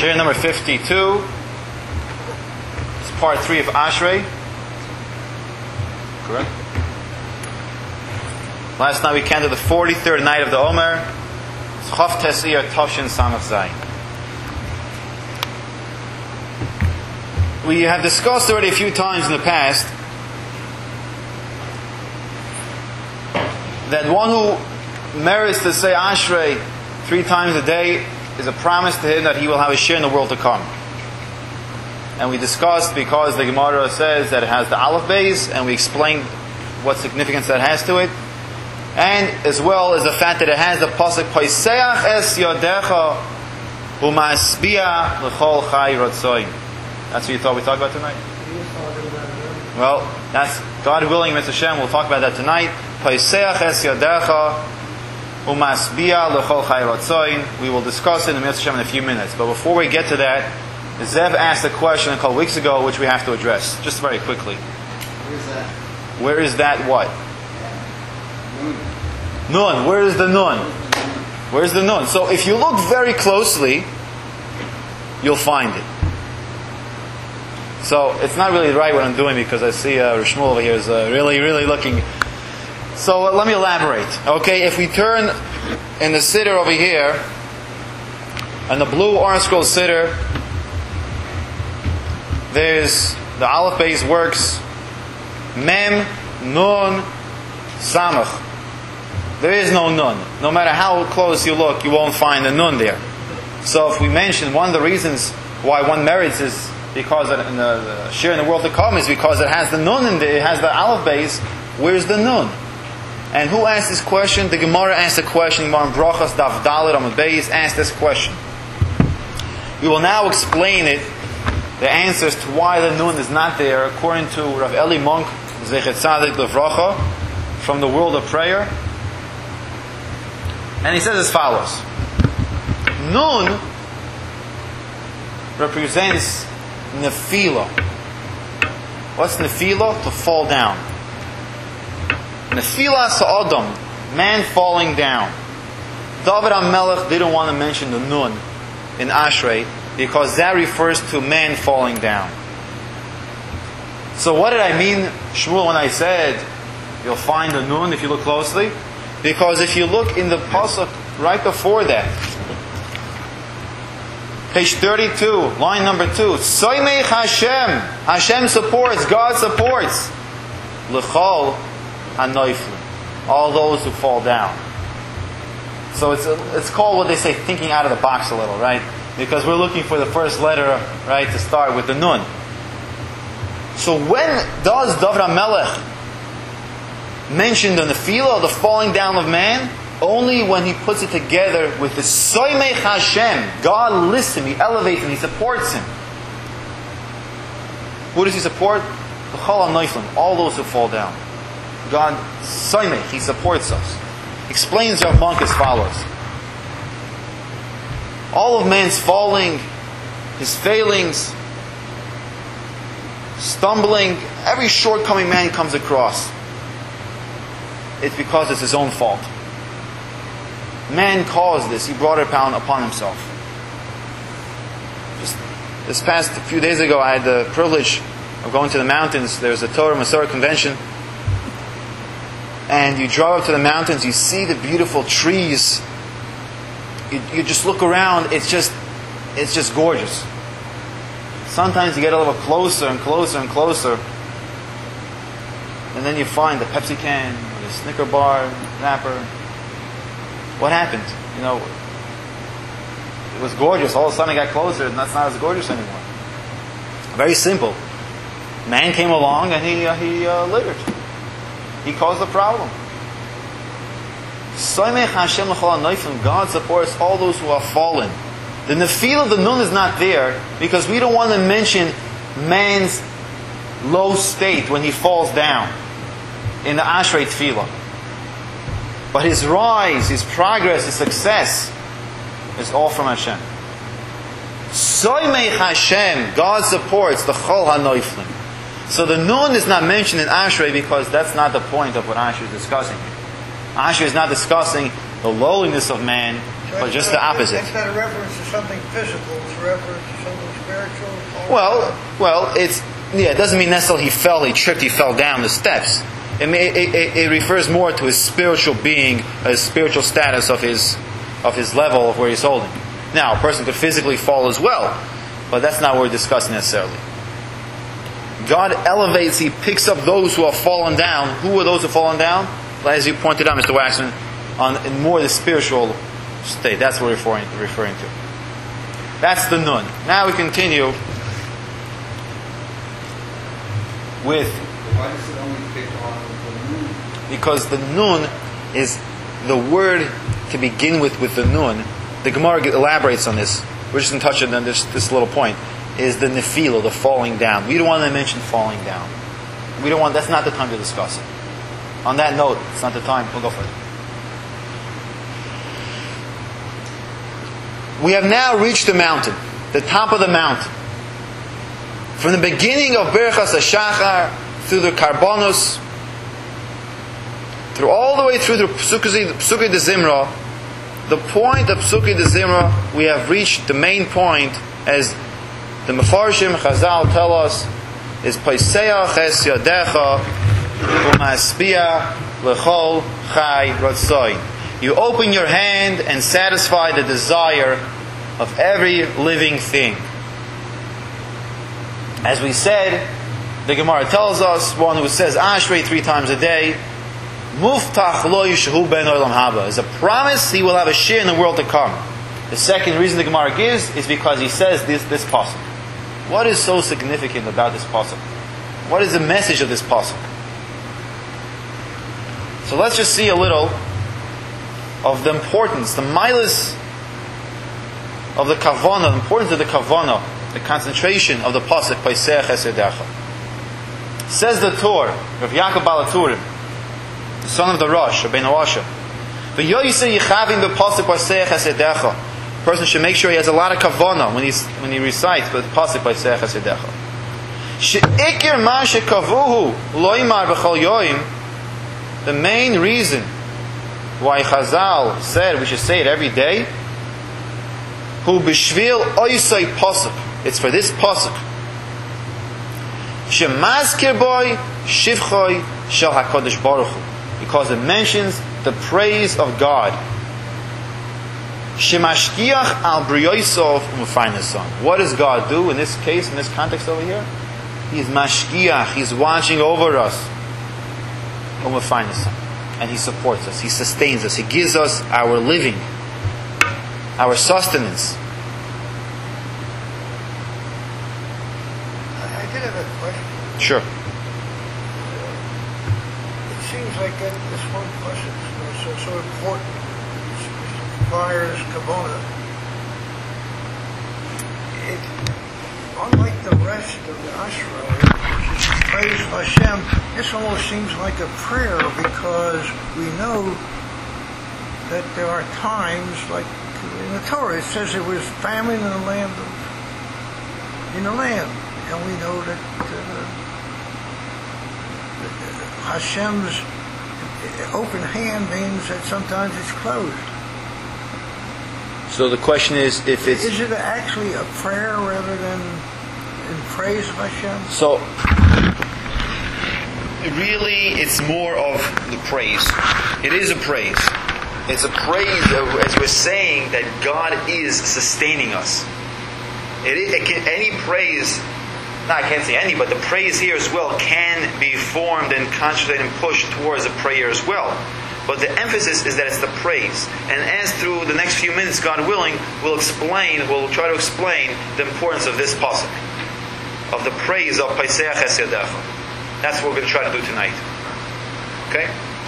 Shir number 52. It's part 3 of Ashrei. Correct? Last night we counted the 43rd night of the Omer. It's Chof Tesiyah Toshin Samach Zayin. We have discussed already a few times in the past that one who merits to say Ashrei 3 times a day is a promise to him that he will have a share in the world to come. And we discussed because the Gemara says that it has the Aleph base, and we explained what significance that has to it, and as well as the fact that it has the pasuk Paiseach es yodecha umasbia l'chol chai ratzoin. That's what you thought we talked about tonight? Well, that's God willing, Mr. Shem. We'll talk about that tonight. Paiseach es yodecha umasbia l'chol chai ratzoin. We will discuss it in Mr. Shem in a few minutes. But before we get to that, Zev asked a question a couple weeks ago, which we have to address, just very quickly. Where is that? Where is that what? Nun. Where is the nun? Where's the nun? So if you look very closely, you'll find it. So it's not really right what I'm doing because I see Rosh Shmuel over here is really looking. So let me elaborate. Okay, if we turn in the siddur over here, and the blue Orange Scroll siddur, there's the Aleph base works Mem, Nun, Samach. There is no Nun. No matter how close you look, you won't find a Nun there. So if we mention one of the reasons why one merits is because in the share in the world to come is because it has the Nun in there, it has the Aleph base. Where's the Nun? And who asked this question? The Gemara asked the question. Gemara in Brachas Daf Dalet on the base asked this question. We will now explain it. The answers to why the Nun is not there, according to Rav Eli Monk, Zechet Tzadik Levracha, from the world of prayer. And he says as follows. Nun represents Nefila. What's Nefila? To fall down. Nefila Sa'adam, man falling down. David HaMelech didn't want to mention the Nun in Ashrei, because that refers to man falling down. So what did I mean, Shmuel, when I said you'll find the Nun if you look closely? Because if you look in the pasuk right before that, page 32, line number 2, Soimech Hashem, Hashem supports, God supports, L'chol hanoiflim, all those who fall down. So it's called what they say, thinking out of the box a little, right? Because we're looking for the first letter, right, to start with the Nun. So when does David HaMelech mention the Nefila, the falling down of man? Only when he puts it together with the Soimech Hashem. God lifts him, He elevates him, He supports him. Who does He support? The Chol HaNoiflim, all those who fall down. God, Soimech, He supports us. Explains Rav Monk as follows. All of man's falling, his failings, stumbling, every shortcoming man comes across, it's because it's his own fault. Man caused this. He brought it upon himself. Just this past few days ago, I had the privilege of going to the mountains. There's a Torah Masorah convention. And you drive up to the mountains, you see the beautiful trees. You just look around, it's just gorgeous. Sometimes you get a little closer and closer and closer, and then you find the Pepsi can, the Snicker bar, wrapper. What happened? You know, it was gorgeous. All of a sudden it got closer, and that's not as gorgeous anymore. Very simple. Man came along and he littered. He caused the problem. Soimech Hashem l'chol hanoiflim, God supports all those who are fallen. The Nefila of the Nun is not there because we don't want to mention man's low state when he falls down in the Ashrei Tefillah. But his rise, his progress, his success is all from Hashem. Soimech Hashem, God supports the Chol hanoiflim. So the Nun is not mentioned in Ashrei because that's not the point of what Ashrei is discussing. Ashrei is not discussing the lowliness of man. but just the opposite. It's not a reference to something physical. It's a reference to something spiritual. Well, it doesn't mean necessarily he tripped, he fell down the steps. It refers more to his spiritual being, his spiritual status of his level of where he's holding. Now, a person could physically fall as well, but that's not what we're discussing necessarily. God elevates, He picks up those who have fallen down. Who are those who have fallen down? As you pointed out, Mr. Waxman, in more the spiritual state. That's what we're referring to. That's the nun. Now we continue with... Why does it only pick on the nun? Because the nun is the word to begin with the nun. The Gemara elaborates on this. We're just going to touch on this little point. Is the nefila, the falling down. We don't want to mention falling down. That's not the time to discuss it. On that note, it's not the time. We'll go for it. We have now reached the mountain, the top of the mountain. From the beginning of Berachas HaShachar, through the Karbonos, through all the way through the Psukei de Zimra, the point of Psukei de Zimra, we have reached the main point, as the Mefarshim Chazal tell us, is Paiseach es yadecha u'maspia lechol chai ratzoi. You open your hand and satisfy the desire of every living thing. As we said, the Gemara tells us, one who says Ashrei 3 times a day, Muftach lo yishahu ben olam haba, is a promise he will have a share in the world to come. The second reason the Gemara gives is because he says this pasuk. What is so significant about this pasuk? What is the message of this pasuk? So let's just see a little of the importance, the milas of the kavana, the importance of the kavana, the concentration of the pasuk Paiseach es yadecha. Says the Torah, Rav Yaakov Balaturim, the son of the Rosh, Rabbeinu Asher, v'yoyisei yichavim b'pasuk Paiseach es yadecha. Person should make sure he has a lot of kavana when he recites the pasuk Paiseach es yadecha. She'ikir ma shekavuhu loymar b'chol yoyim. The main reason why Chazal said we should say it every day, hu b'shvil oisei pasuk. It's for this pasuk. Shemazkir boy shivchoi shel HaKadosh Baruch Hu, because it mentions the praise of God. Shemashkiach al briyoisov u'mefaineson. What does God do in this case, in this context over here? He is mashkiach. He's watching over us. U'mefaineson, and He supports us. He sustains us. He gives us our living, our sustenance. I did have a question. Sure. It seems like this one question is so important. It requires kavona. Unlike the rest of the Ashrei, which is praise Hashem, this almost seems like a prayer, because we know that there are times, like in the Torah, it says there was famine in the land, and we know that Hashem's open hand means that sometimes it's closed. So the question is, if it's... Is it actually a prayer rather than in praise of Hashem? So, really, it's more of the praise. It is a praise. It's a praise, as we're saying, that God is sustaining us. Any praise, I can't say any, but the praise here as well can be formed and concentrated and pushed towards a prayer as well. But the emphasis is that it's the praise. And as through the next few minutes, God willing, we'll try to explain the importance of this pasuk, of the praise of Paiseach es yadecha. That's what we're going to try to do tonight. Okay?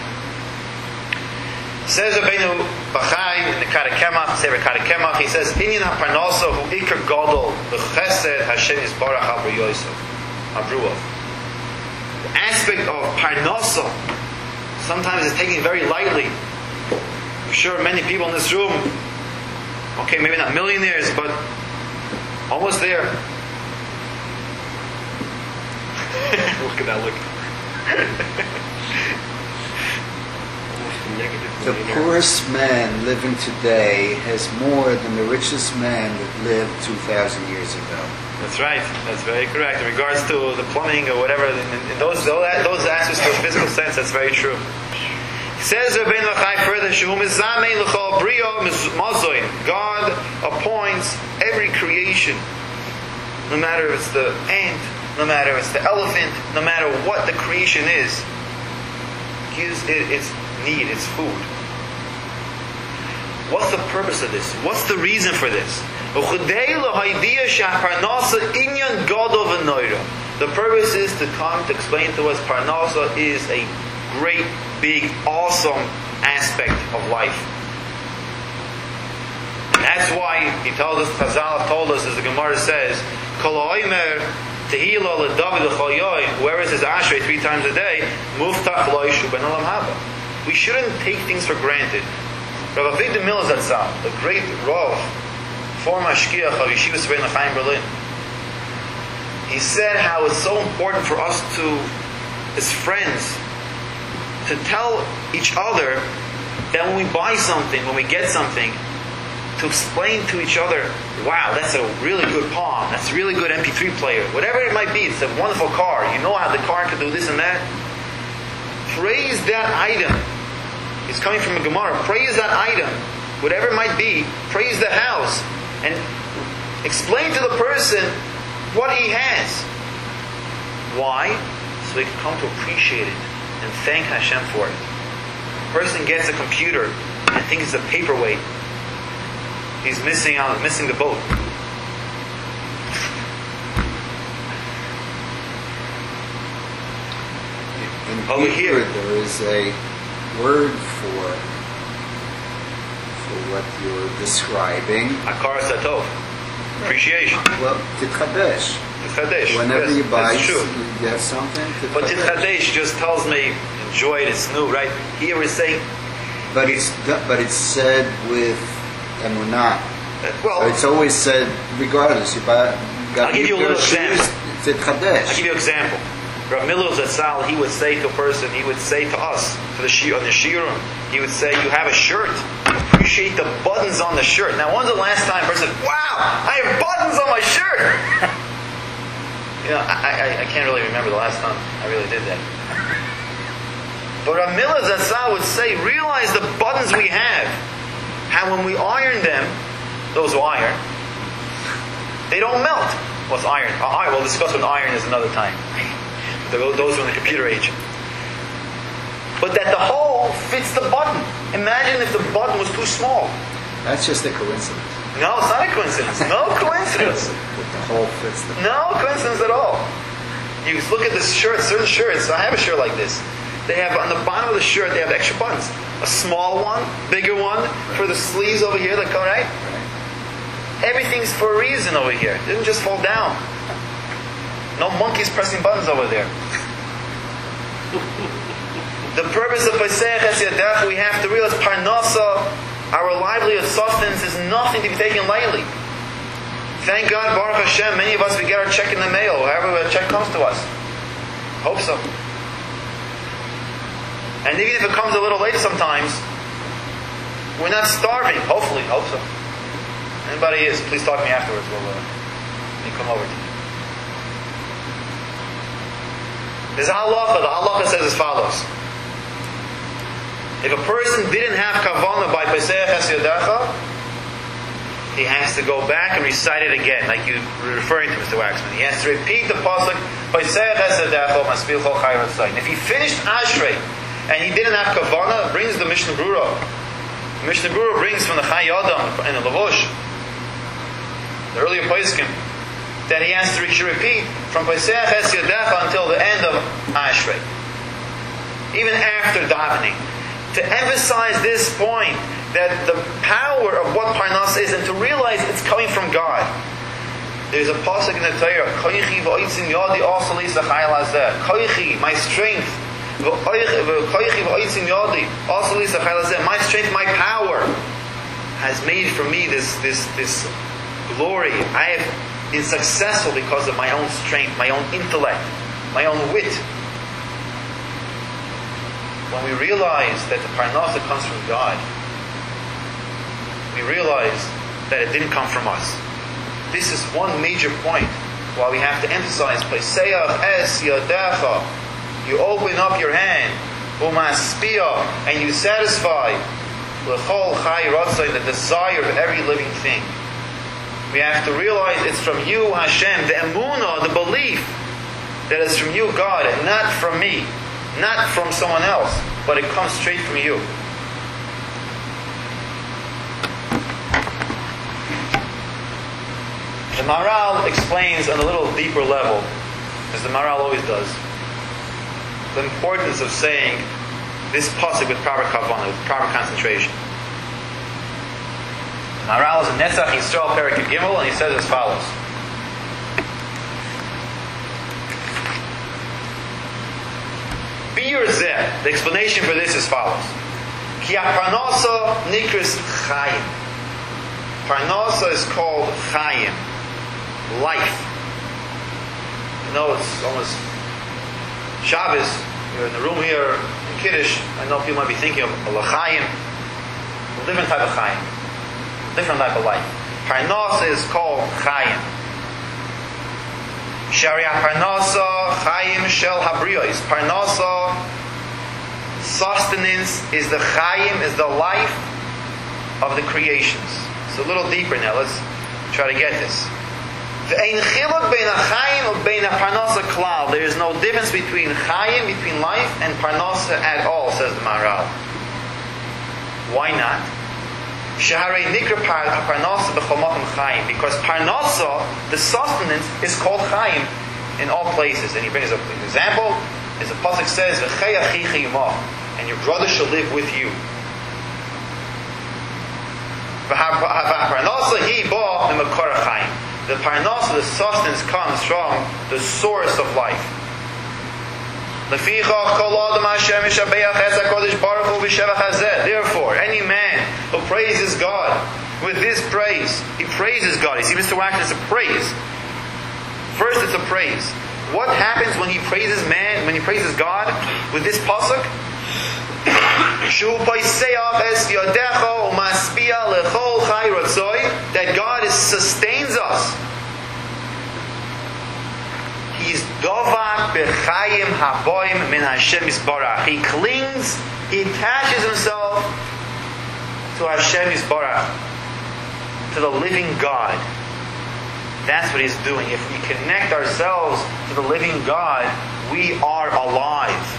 Says Rabbeinu Bachai in the Kadekemach, Sefer Kadekemach, he says, Inyan haparnasa hu ikar gadol b'chesed Hashem yisbarach abruav. The aspect of parnasa sometimes is taken very lightly. I'm sure many people in this room, okay, maybe not millionaires, but almost there. Look at that look. The poorest man living today has more than the richest man that lived 2,000 years ago. That's right. That's very correct. In regards to the plumbing or whatever, in those aspects to a physical sense, that's very true. Says Rabbeinu Achai further, God appoints every creation, no matter if it's the ant, no matter if it's the elephant, no matter what the creation is, gives it its need, its food. What's the purpose of this? What's the reason for this? The purpose is to come to explain to us Parnasa is a great, big, awesome aspect of life. And that's why he tells us, Chazal told us, as the Gemara says, whoever says Ashrei 3 times a day, we shouldn't take things for granted. Rav Avigdor Miller Zatzal, the great Rav, former Mashkiach of Yeshivas Rebbeinu Chaim Berlin, he said how it's so important for us to, as friends, to tell each other that when we buy something, when we get something, to explain to each other, wow, that's a really good palm, that's a really good MP3 player, whatever it might be, it's a wonderful car, you know how the car can do this and that. Praise that item. It's coming from a Gemara. Praise that item, whatever it might be. Praise the house, and explain to the person what he has. Why? So he can come to appreciate it and thank Hashem for it. A person gets a computer and thinks it's a paperweight. He's missing the boat. In Hebrew, there is a word for what you're describing. Akar Satov. Appreciation. Well, Titchadesh. Titchadesh. Whenever yes, you buy, you get something. But Titchadesh just tells me, enjoy it, it's new, right? Here we're saying... But it's said with emunah. Well, so it's always said, regardless. I'll give you a little example. Titchadesh. I'll give you an example. Rav Miller Zatzal, he would say to a person, he would say to us, on the shiurim, he would say, you have a shirt, appreciate the buttons on the shirt. Now, when's the last time a person said, wow, I have buttons on my shirt? I can't really remember the last time I really did that. But Rav Miller Zatzal would say, realize the buttons we have, how when we iron them, those who iron, they don't melt. What's iron? We'll discuss what iron is another time. Those from the computer age. But that the hole fits the button. Imagine if the button was too small. That's just a coincidence. No, it's not a coincidence. No coincidence. The hole fits the button. No coincidence at all. You look at this shirt, certain shirts, I have a shirt like this. They have, on the bottom of the shirt, they have extra buttons. A small one, bigger one, for the sleeves over here that come, right? Everything's for a reason over here. It didn't just fall down. No monkeys pressing buttons over there. The purpose of Pesach Yadecha, we have to realize Parnasa, our livelihood, sustenance, is nothing to be taken lightly. Thank God, Baruch Hashem, many of us, we get our check in the mail, however a check comes to us. Hope so. And even if it comes a little late sometimes, we're not starving. Hopefully, hope so. Anybody is, please talk to me afterwards. We'll come over to you. There's a halacha. The halacha says as follows. If a person didn't have kavanah by Pesach Yadecha, he has to go back and recite it again, like you were referring to, Mr. Waxman. He has to repeat the pasuk Pesach Yadecha Maspil Chol Chayv Tzayim. If he finished Ashrei and he didn't have kavanah, brings the Mishnah Brura. The Mishnah Brura brings from the Chai Adam and the Lavush, the earlier poskim, that he has to repeat from Pesach Yadecha until the end of Ashrei, even after davening, to emphasize this point that the power of what Parnas is, and to realize it's coming from God. There's a pasuk in the Torah, Koichi v'oitzin yadi asali s'chayil hazeh. Koichi, my strength, v'koichi v'oitzin yadi asali s'chayil hazeh. My strength, my power, has made for me this glory. I have been successful because of my own strength, my own intellect, my own wit. when we realize that the parnasa comes from God, we realize that it didn't come from us. This is one major point why we have to emphasize Paiseyach es yadecha. You open up your hand, umaspia, and you satisfy l'chol chai ratzai, the desire of every living thing. We have to realize it's from you, Hashem, the emunah, the belief that it's from you, God, and not from me, not from someone else, but it comes straight from you. The Maharal explains on a little deeper level, as the Maharal always does, the importance of saying this pasuk with proper kavanah, with proper concentration. The Maharal is in Netzach Yisrael Perek Gimel, and he says as follows. Bir zeh, the explanation for this is as follows. Ki parnasa nikras chayim. Parnasa is called chayim, life. You know, it's almost Shabbos. You're in the room here in Kiddush. I know people might be thinking of a l'chayim, a different type of chayim, different type of life. Parnasa is called chayim. Sharia parnasa chayim shel habriyos. Parnasa, sustenance, is the chayim, is the life of the creations. It's a little deeper now. Let's try to get this. There is no difference between chayim, between life, and parnasa at all, says the Maharal. Why not? Because parnasa, the sustenance, is called chayim in all places. And he brings up an example, as the pasuk says, and your brother shall live with you. The parnasa, the sustenance, comes from the source of life. Therefore, any man who praises God with this praise, he praises God. You see, Mr. Wagner, it's a praise. First, it's a praise. What happens when he praises man, when he praises God with this pasuk? That God sustains us. He's dovak b'chayim haboim min Hashem yisbarach. He clings, he attaches himself to Hashem yisbarach, to the living God. That's what he's doing. If we connect ourselves to the living God, we are alive.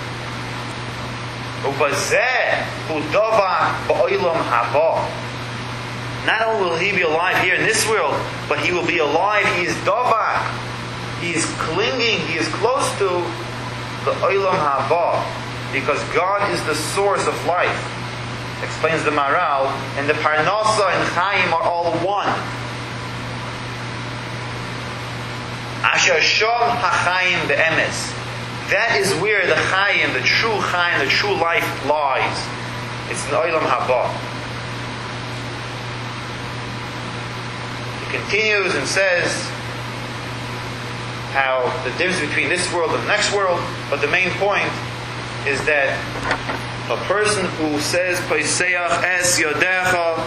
Not only will he be alive here in this world, but he will be alive. He is dovak. He is clinging. He is close to the olam haba, because God is the source of life. Explains the Maharal, and the parnasa and chayim are all one. Asher shom hachayim be'emes. That is where the chayim, the true chayim, the true life lies. It's in olam haba. He continues and says how the difference between this world and the next world, but the main point is that a person who says Paiseyach es yadecha,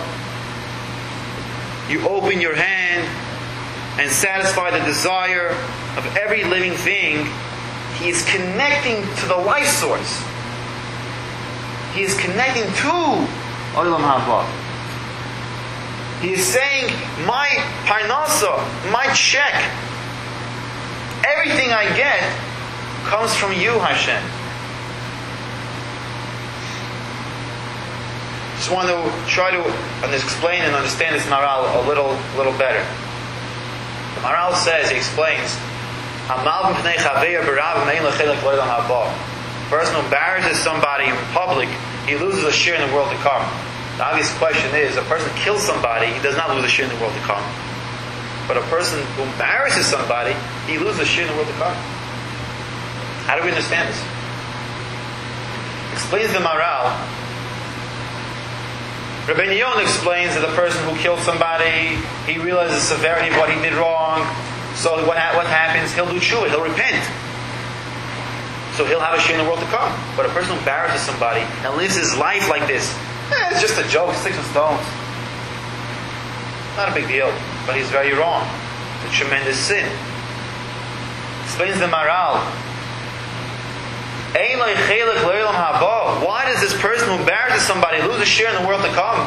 you open your hand and satisfy the desire of every living thing, he is connecting to the life source. He is connecting to Olam Haba. He is saying, my parnasa, my check, everything I get comes from you, Hashem. Just want to try to explain and understand this Maharal a little better. The Maharal says, he explains, a person who embarrasses somebody in public, he loses a share in the world to come. The obvious question is, a person kills somebody, he does not lose a share in the world to come. But a person who embarrasses somebody, he loses a share in the world to come. How do we understand this? Explains the Maharal. Rabbeinu Yonah explains that the person who killed somebody, he realizes the severity of what he did wrong. So what happens? He'll do tshuva, he'll repent. So he'll have a share in the world to come. But a person who embarrasses somebody and lives his life like this, it's just a joke, sticks and stones. Not a big deal, but he's very wrong. It's a tremendous sin. Explains the Maral. Why does this person who embarrasses somebody lose a share in the world to come?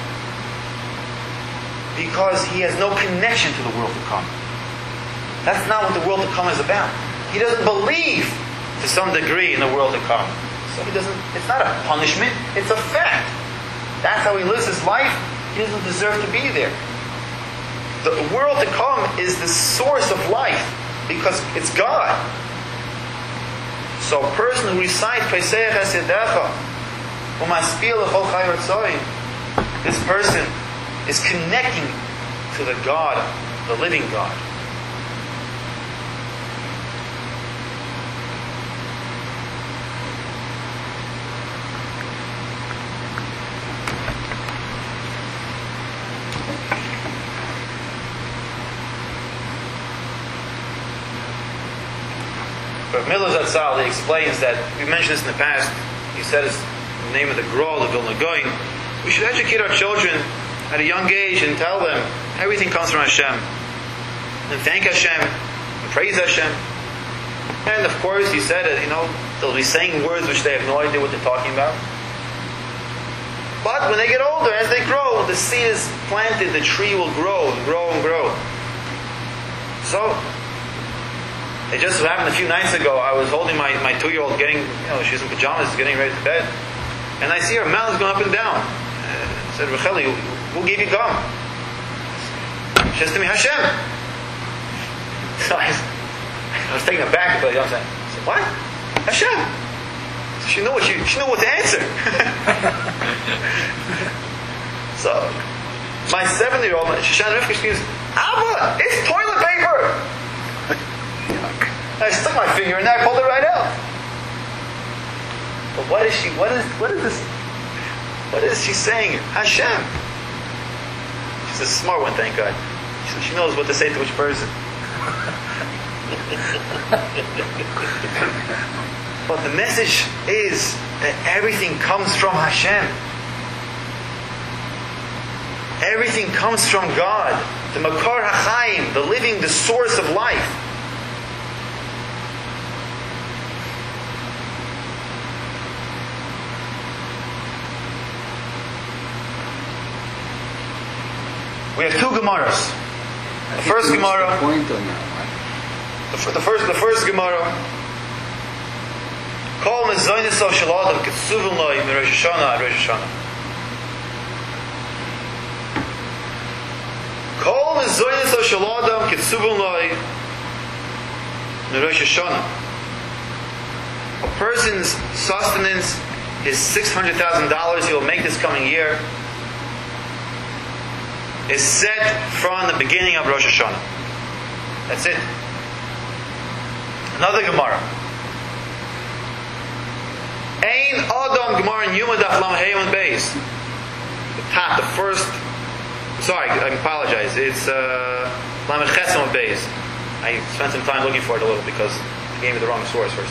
Because he has no connection to the world to come. That's not what the world to come is about. He doesn't believe to some degree in the world to come. So he doesn't, it's not a punishment, it's a fact. That's how he lives his life. He doesn't deserve to be there. The world to come is the source of life because it's God. So a person who recites Pesach Hasidecha, Umaspil L'chol Chai Ratzoin, this person is connecting to the God, the living God. Rav Miller Zatzal, he explains that, we mentioned this in the past, he said it's the name of the Grol, the Vilna Gaon. We should educate our children at a young age and tell them everything comes from Hashem. And thank Hashem, and praise Hashem. And of course, he said that, they'll be saying words which they have no idea what they're talking about. But when they get older, as they grow, the seed is planted, the tree will grow and grow and grow. So, it just happened a few nights ago. I was holding my 2-year-old getting, she's in pajamas, getting ready to bed. And I see her mouth going up and down. I said, Racheli, who gave you gum? She says to me, Hashem. So I was taken aback, but I said, what? Hashem. So she knew what to answer. So, my 7-year-old, Shoshana Rivka, she goes, Abba, it's toilet paper. I stuck my finger in there, I pulled it right out. But what is she saying? Hashem. She's a smart one, thank God. She knows what to say to which person. But the message is that everything comes from Hashem. Everything comes from God. The Makar HaChaim, the living, the source of life. We have 2 Gemaras. The first Gemara. The first Gemara. Kol mezaynis of shaladam ketsuvin loy mirosh Hashanah ad Rosh Hashanah. Kol mezaynis of shaladam ketsuvin loy mirosh Hashanah. A person's sustenance is $600,000 he will make this coming year. Is set from the beginning of Rosh Hashanah. That's it. Another Gemara. Ein Adam Gemara in Yuma Daf Lam Heyman Beis. The top, the first. Sorry, I apologize. It's Lam Chesam Beis. I spent some time looking for it a little because I gave me the wrong source first.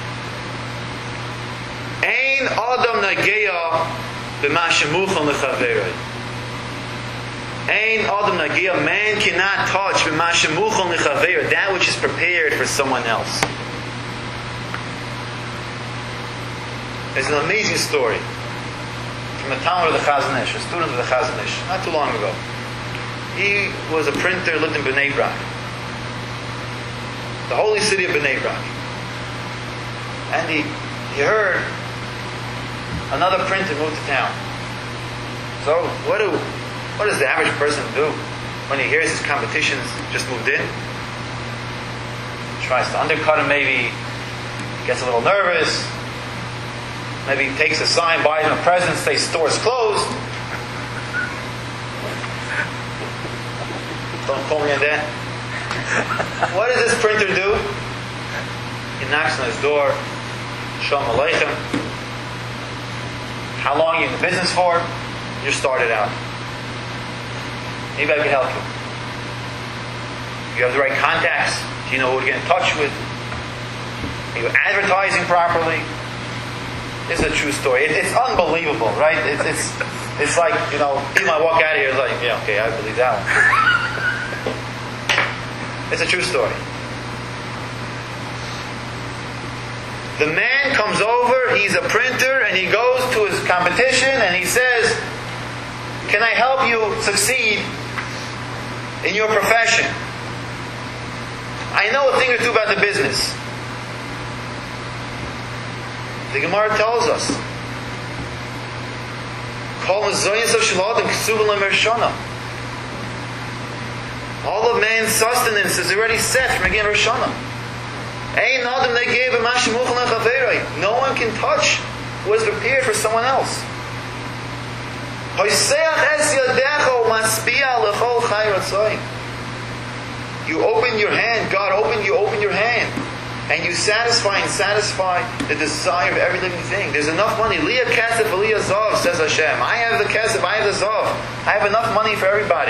Ein Adam Nageya b'ma shemuchon lechaverei. Ein Adam Nagia, man cannot touch that which is prepared for someone else. There's an amazing story from the Talmud of the Chazon Ish, a student of the Chazon Ish, not too long ago. He was a printer, lived in Bnei Brak, the holy city of Bnei Brak. And he heard another printer moved to town. So what does the average person do when he hears his competitions just moved in? Tries to undercut him, maybe gets a little nervous, maybe takes a sign, buys him a present, says store's closed. Don't call me on that. What does this printer do? He knocks on his door. Shalom Aleichem. How long are you in the business for? You started out. Maybe I can help you. You have the right contacts. Do you know who to get in touch with? Are you advertising properly? This is a true story. It's unbelievable, right? It's like, people might walk out of here like, yeah, okay, I believe that one. It's a true story. The man comes over, he's a printer, and he goes to his competition and he says, can I help you succeed in your profession? I know a thing or two about the business. The Gemara tells us, all of man's sustenance is already set from again Rosh Hashanah. No one can touch what is prepared for someone else. You open your hand, you open your hand, and you satisfy the desire of every living thing. There's enough money. Liya kesef, Liya zav, says Hashem. I have the kesef, I have the zav. I have enough money for everybody.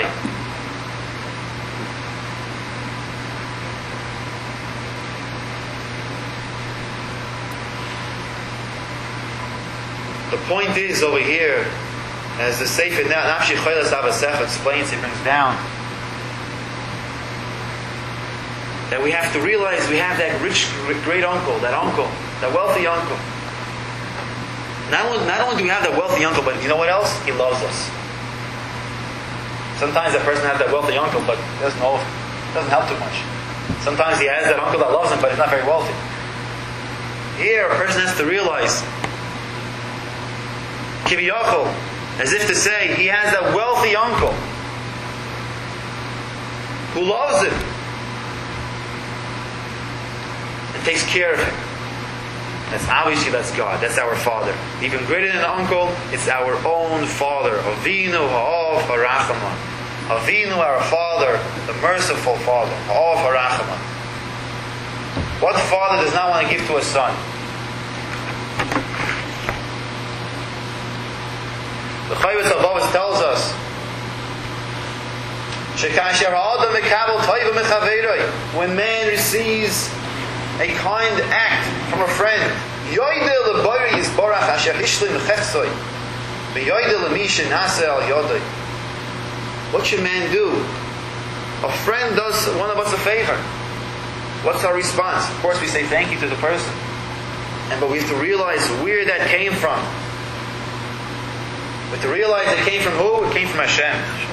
The point is over here, as the Sefer Nafshi Cholas Avasech explains, he brings down, that we have to realize we have that rich great uncle, that wealthy uncle. Not only do we have that wealthy uncle, but you know what else? He loves us. Sometimes that person has that wealthy uncle, but doesn't help too much. Sometimes he has that uncle that loves him, but he's not very wealthy. Here, a person has to realize, Kiviyachol, as if to say, he has that wealthy uncle who loves him and takes care of him. That's God. That's our Father. Even greater than an uncle, it's our own Father. Avinu ha'ov ha'rachaman. Avinu, our Father, the merciful Father. Ha'ov ha'rachaman. What father does not want to give to a son? The Chayvus Avos tells us, when man receives a kind act from a friend, what should man do? A friend does one of us a favor. What's our response? Of course we say thank you to the person. But we have to realize where that came from. But to realize it came from who? It came from Hashem.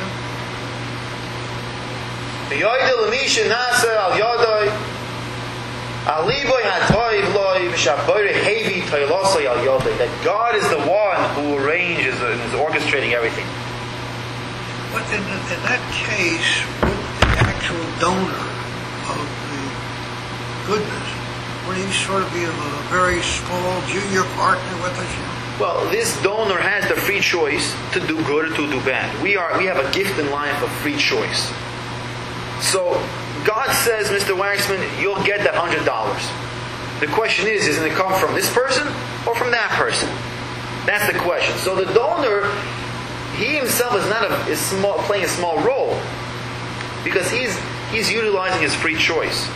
That God is the one who arranges and is orchestrating everything. But in that case, would the actual donor of the goodness, would he sort of be a very small junior partner with us? Well, this donor has the free choice to do good or to do bad. We have a gift in life of free choice. So, God says, Mr. Waxman, you'll get that $100. The question is, does it come from this person or from that person? That's the question. So the donor, he himself is playing a small role because he's utilizing his free choice.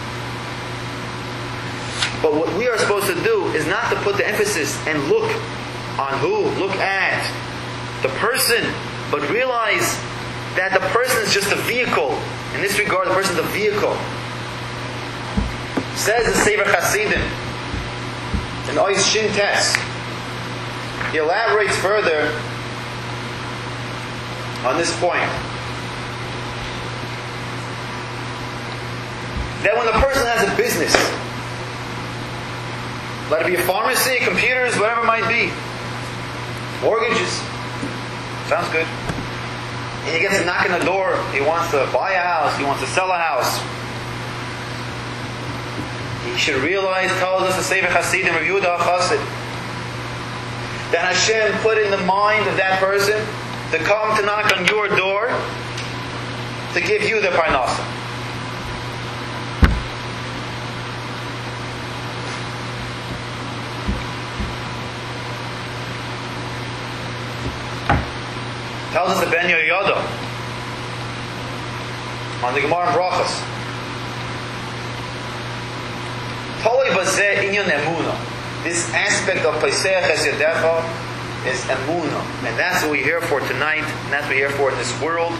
But what we are supposed to do is not to put the emphasis and look on who, look at the person, but realize that the person is just a vehicle. In this regard, the person is a vehicle. Says the Sefer Hasidim in Ois Shin Tes. He elaborates further on this point. That when a person has a business, let it be a pharmacy, computers, whatever it might be, mortgages, sounds good. And he gets a knock on the door, he wants to buy a house, he wants to sell a house. He should realize, tells us the Sefer Hasidim, Rav Yehuda HaChassid, that Hashem put in the mind of that person to come to knock on your door to give you the parnasa. Tells us the Ben Yehoyada on the Gemara in Brachos. Tol This aspect of Paisech Es Yadecha is emunah, and that's what we're here for tonight, and that's what we're here for in this world.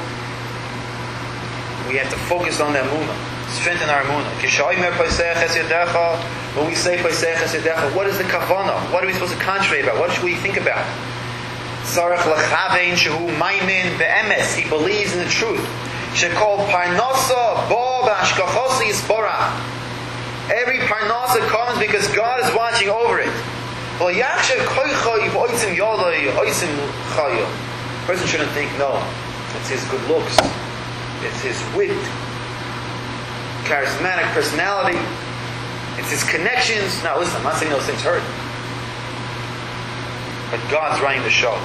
We have to focus on the emunah, strengthen our emunah. When we say Paisech Es Yadecha, what is the kavanah? What are we supposed to concentrate about? What should we think about? Tzarech lechavein shehu maimin be'emes. He believes in the truth. Shekol parnasa bo b'ashkachosi yisborach. Every parnasa comes because God is watching over it. A person shouldn't think, no, it's his good looks, it's his wit, charismatic personality, it's his connections. Now listen, I'm not saying those things hurt, but God's running the show.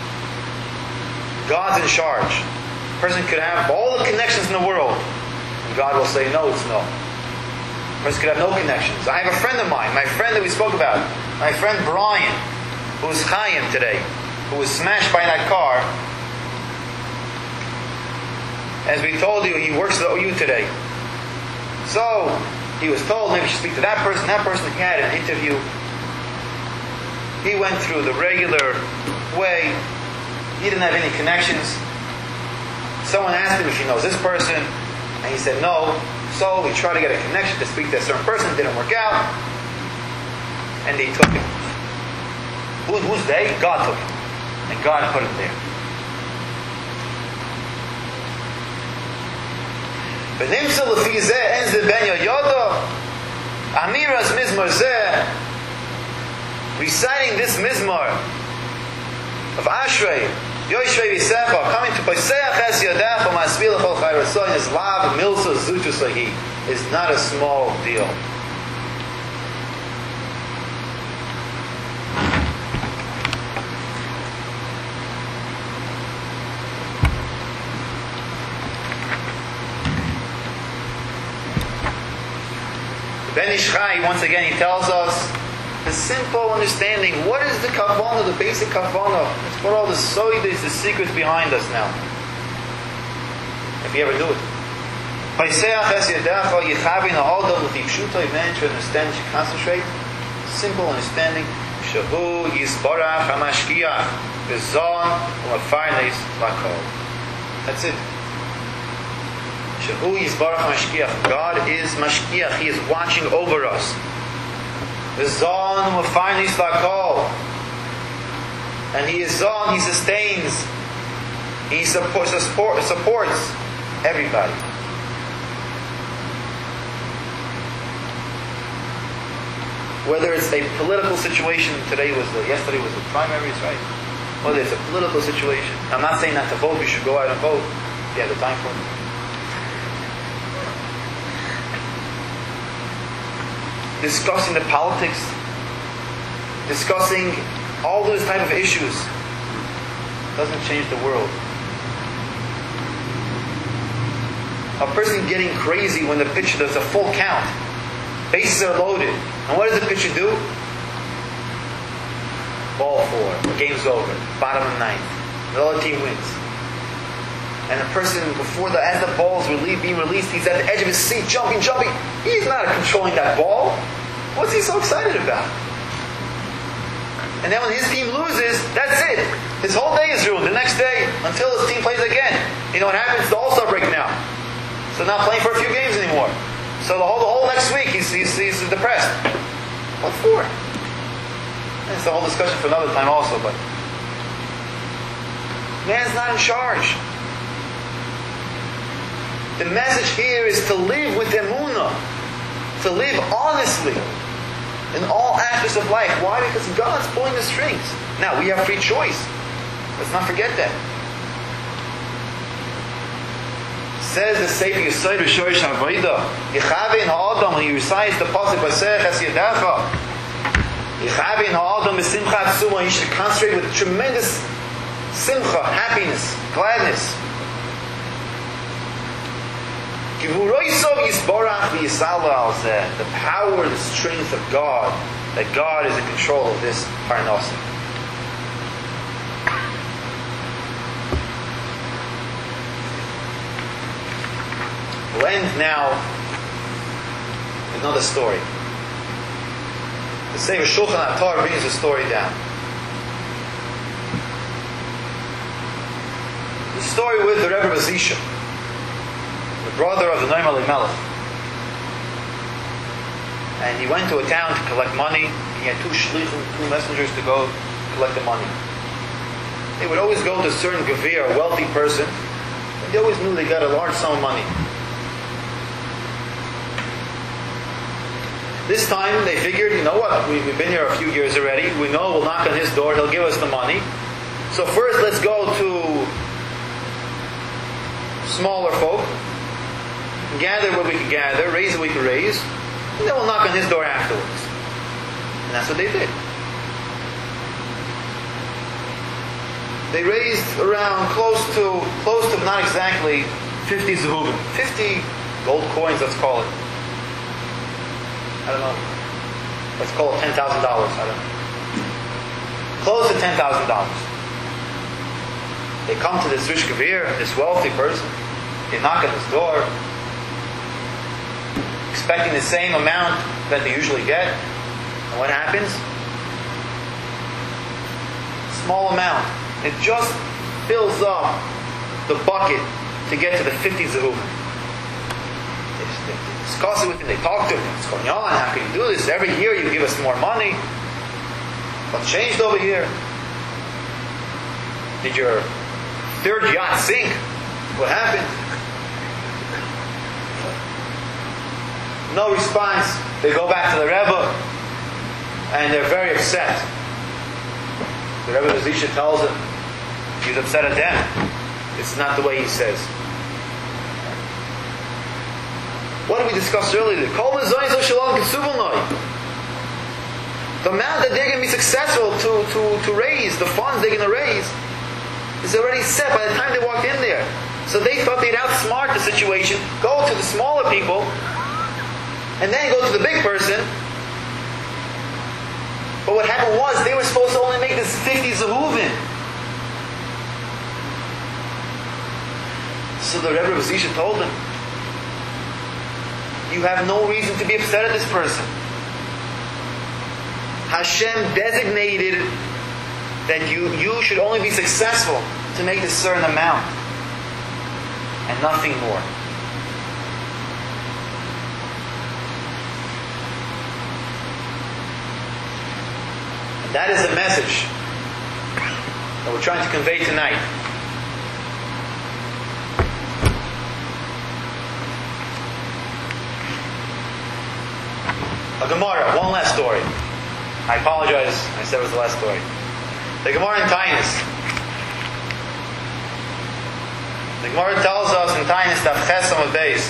God's in charge. A person could have all the connections in the world, and God will say, no, it's no. A person could have no connections. I have a friend of mine, my friend that we spoke about, my friend Brian, who was Chaim today, who was smashed by that car. As we told you, he works at the OU today. So, he was told maybe you should speak to that person. That person had an interview. He went through the regular way. He didn't have any connections. Someone asked him if he knows this person, and he said no. So he tried to get a connection to speak to a certain person. It didn't work out, and they took him. Who's they? God took him, and God put him there. V'nimtza l'fi zeh enz de ben yoyodo amiras mizmor zeh, reciting this mizmor of Ashrei Yoshrei V'Secha, coming to Paisech Es Yadecha Masbil Chol Chai Ratzon is lav milsa zutus lahi, is not a small deal. Ben Ish Chai, once again, he tells us the simple understanding. What is the kavanah, the basic kavanah? Let's put all the soides, the secrets behind us now. If you ever do it. Paiseach es yadecha yichavin ha'odam l'tipshuta, a man should understand, should concentrate. Simple understanding. Shahu yisbarach ha'mashkiach v'zon u'mafarnes lakol. That's it. Shahu yisbarach ha'mashkiach. God is mashkiach. He is watching over us. The Zon will finally start call. And He is Zon, He sustains. He supports everybody. Whether it's a political situation, yesterday was the primaries, right? Whether it's a political situation. I'm not saying not to vote, you should go out and vote if you have the time for it. Discussing the politics, discussing all those type of issues, doesn't change the world. A person getting crazy when the pitcher does a full count, bases are loaded, and what does the pitcher do? Ball 4, game's over, bottom of the ninth, the other team wins. And the person as the ball's being released, he's at the edge of his seat, jumping. He's not controlling that ball. What's he so excited about? And then when his team loses, that's it. His whole day is ruined. The next day, until his team plays again. You know what happens? The All-Star break now. So not playing for a few games anymore. So the whole next week, he's depressed. What for? And it's a whole discussion for another time also, but man's not in charge. The message here is to live with emunah, to live honestly in all aspects of life. Why? Because God's pulling the strings. Now, we have free choice. Let's not forget that. Says the Sefer Yesod Shorish Havodah, Yichavin ha'adam, he recites the pasuk Paisech Es Yadecha. Yichavin ha'adam b'simcha tzuma, he should concentrate with tremendous simcha, happiness, gladness. The power, the strength of God, that God is in control of this parnasa. We'll end now with another story. The Sefer Shulchan Atar brings the story down. The story with the Rebbe Bazisha, the brother of the Noam Elimelech. And he went to a town to collect money. He had two shlichim, two messengers to go collect the money. They would always go to a certain gavir, a wealthy person, and they always knew they got a large sum of money. This time they figured, you know what, we've been here a few years already, we know we'll knock on his door, he'll give us the money. So first let's go to smaller folk, gather what we can gather, raise what we can raise, and then we'll knock on his door afterwards. And that's what they did. They raised around close to not exactly 50 zehuvim, 50 gold coins, let's call it. I don't know. Let's call it $10,000. I don't know. Close to $10,000. They come to this rich gavir, this wealthy person. They knock on his door, expecting the same amount that they usually get. And what happens? Small amount. It just fills up the bucket to get to the 50 zehuvim. They discuss it with him, they talk to him. What's going on? How can you do this? Every year you give us more money. What's changed over here? Did your third yacht sink? What happened? No response. They go back to the Rebbe and they're very upset. The Rebbe Bazisha tells them he's upset at them. It's not the way he says. What did we discuss earlier? The amount that they're going to be successful to raise, the funds they're going to raise, is already set by the time they walked in there. So they thought they'd outsmart the situation, go to the smaller people, and then go to the big person. But what happened was, they were supposed to only make this 50 zehuvim. So the Rebbe Bazisha told them, you have no reason to be upset at this person. Hashem designated that you should only be successful to make a certain amount and nothing more. And that is the message that we're trying to convey tonight. A Gemara, one last story. I apologize, I said it was the last story. The Gemara in Tainus. The Gemara tells us in Tainus that Ches on the base.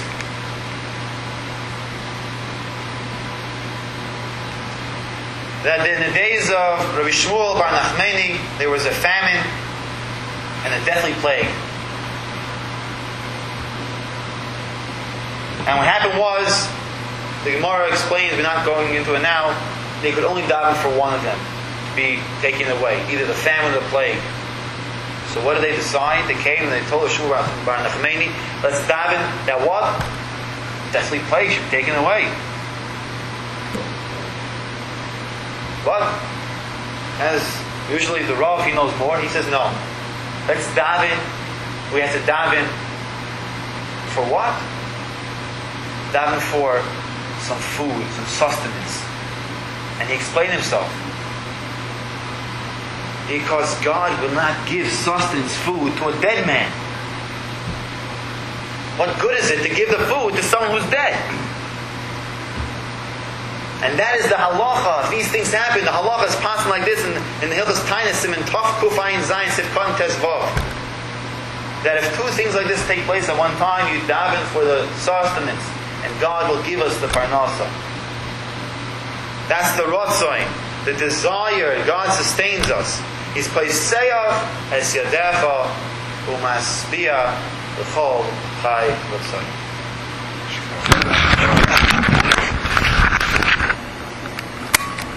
That in the days of Rabbi Shmuel bar Nachmani, there was a famine and a deathly plague. And what happened was, the Gemara explains, we're not going into it now, they could only daven for one of them to be taken away, either the famine or the plague. So what did they decide? They came and they told Shmuel bar Nachmani, let's daven that what? Deathly plague should be taken away. But, as usually the Rav, he knows more, he says no. Let's daven, we have to daven for what? Daven for some food, some sustenance. And he explained himself. Because God will not give sustenance, food, to a dead man. What good is it to give the food to someone who's dead? And that is the halacha. If these things happen, the halacha is passing like this in the Hilchos Tainus in Tov Kuf Ayin Zayin Sifkan Tes Vav. That if two things like this take place at one time, you daven for the sustenance, and God will give us the parnasa. That's the rotzoin, the desire. God sustains us. He's paiseyav es yadecha umaspia l'chol chai rotzoin.